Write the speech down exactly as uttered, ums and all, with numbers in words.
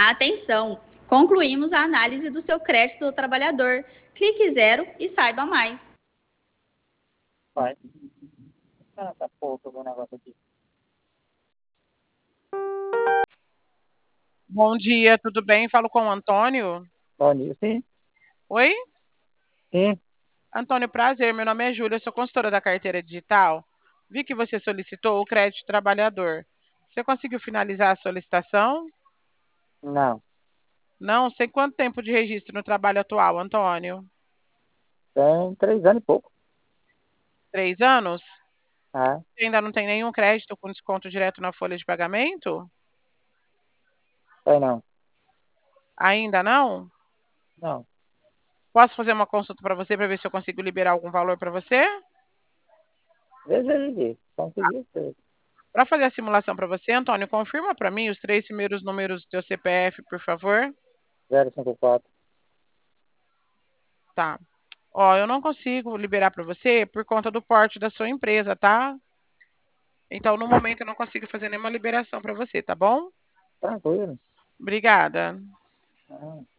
Atenção! Concluímos a análise do seu crédito do trabalhador. Clique zero e saiba mais. Vai. Ah, tá pouco o negócio aqui. Bom dia, tudo bem? Falo com o Antônio. Bom dia, sim. Oi? Sim. Antônio, prazer. Meu nome é Júlia, eu sou consultora da carteira digital. Vi que você solicitou o crédito trabalhador. Você conseguiu finalizar a solicitação? Não. Não? Sei quanto tempo de registro no trabalho atual, Antônio? Tem três anos e pouco. Três anos? Ah, Você ainda não tem nenhum crédito com desconto direto na folha de pagamento? tem não. Ainda não? Não. Posso fazer uma consulta para você para ver se eu consigo liberar algum valor para você? Veja aí, consegui ser. Para fazer a simulação para você, Antônio, confirma para mim os três primeiros números do seu C P F, por favor. zero cinco quatro. Tá. Ó, eu não consigo liberar para você por conta do porte da sua empresa, tá? Então, no momento, eu não consigo fazer nenhuma liberação para você, tá bom? Tranquilo. Obrigada. Ah.